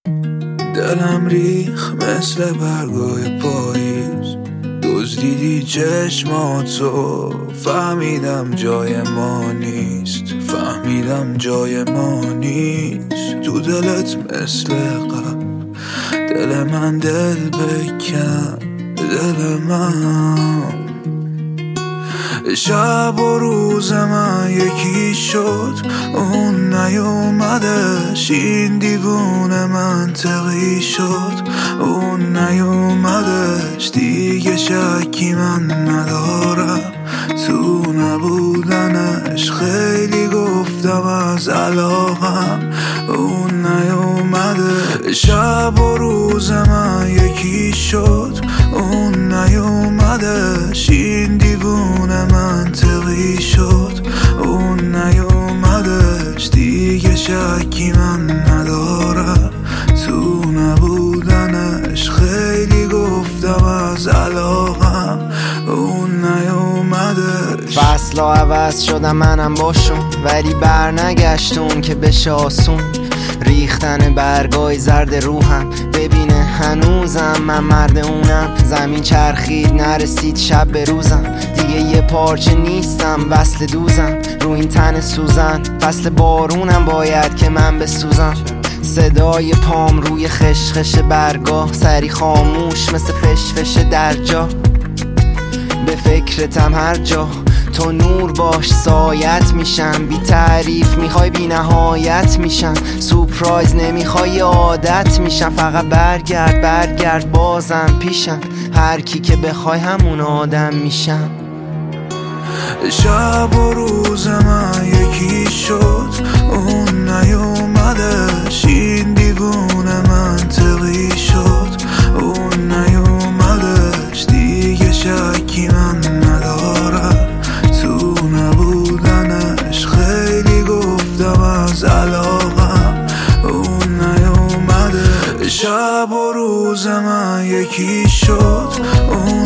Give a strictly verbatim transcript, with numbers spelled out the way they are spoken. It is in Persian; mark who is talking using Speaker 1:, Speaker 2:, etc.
Speaker 1: دلم ریخ مثل برگای پاییز، دزدیدی چشماتو، فهمیدم جای ما نیست، فهمیدم جای ما نیست. تو دلت مثل قبل، دل من دل بکن، دل من. شب و روز من یکی شد، اون نیومدش، این دیوونه منطقی شد، اون نیومدش. دیگه شکی من ندارم تو نبودنش، خیلی گفتم از علاقم، اون نیومده. شب و روز من یکی شد، اون نیومدش، این دیوونه منطقی شد، اون نیومدش. دیگه شکی من ندارم تو نبودنش، خیلی گفتم از علاقم، اون نیومدش.
Speaker 2: فصلا عوض شدم منم باشون، ولی بر نگشتون که بشه آسون. ریختن برگای زرد روحم، ببینه هنوزم من مرد اونم. زمین چرخید نرسید شب به روزم، دیگه یه پارچه نیستم وصل دوزم. رو این تن سوزن فصل بارونم، باید که من بسوزم. صدای پام روی خشخش برگاه، سری خاموش مثل فشفش در جا. به فکرتم هر جا، تو نور باش سایت میشم. بی تعریف میخوای بی نهایت میشم، سورپرایز نمیخوای عادت میشم. فقط برگرد برگرد بازم پیشم، هر کی که بخوای همون آدم میشم.
Speaker 1: شب و روز من یکی شد، اون نیومدش، این دیوونه منطقی شد، اون نیومدش. دیگه شکی من ندارم تو نبودنش، خیلی گفتم از علاقم، اون نیومده. شب و روز من یکی شد، اون